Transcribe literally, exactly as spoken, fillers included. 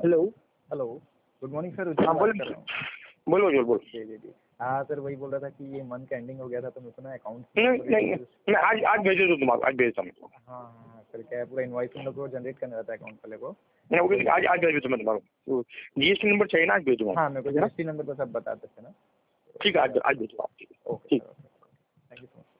Hello. Hello, good morning sir, हाँ उज्जवल बोलो बात कर रहा हूँ। बोलो उज्जवल बोलो। जी जी जी। हाँ सर, वही बोल रहा था कि ये मंथ का एंडिंग हो गया था तो मैं सुना अकाउंट नहीं नहीं नहीं, मैं आज आज भेज दो तुम्हारा, आज भेजता हूँ तुमको। हाँ हाँ सर, क्या है, पूरा इनवॉइस तुम लोग को जनरेट करना रहता है अकाउंट वाले को। नहीं वो तो आज आज भेज दूँ मैं तुम्हारा, जीएसटी नंबर चाहिए ना, आज भेज दूँगा। हाँ, मेरे को ठीक है ना? जीएसटी नंबर बस आप बता सकते हैं ना। ठीक है, आज आज भेज दूँगा। ओके ठीक। Sir, okay, thank you so much.